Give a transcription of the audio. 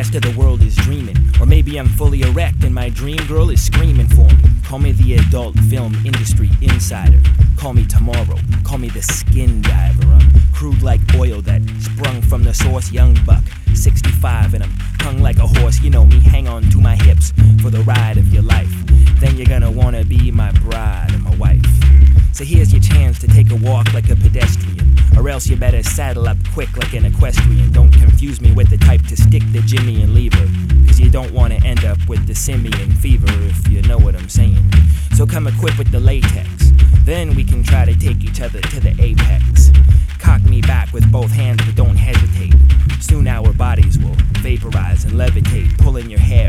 rest of the world is dreaming. Or maybe I'm fully erect and my dream girl is screaming for me. Call me the adult film industry insider. Call me tomorrow, call me the skin diver. I'm crude like oil that sprung from the source, young buck, 65, and I'm hung like a horse. You know me, hang on to my hips for the ride of your life. Then you're gonna wanna be my bride and my wife. So here's your chance to take a walk like a pedestrian, or else you better saddle up quick like an equestrian. Don't confuse me with the type to stick the Jimmy and lever, cause you don't wanna end up with the simian fever, if you know what I'm saying. So come equipped with the latex, then we can try to take each other to the apex. Cock me back with both hands, but don't hesitate. Soon our bodies will vaporize and levitate, pulling your hair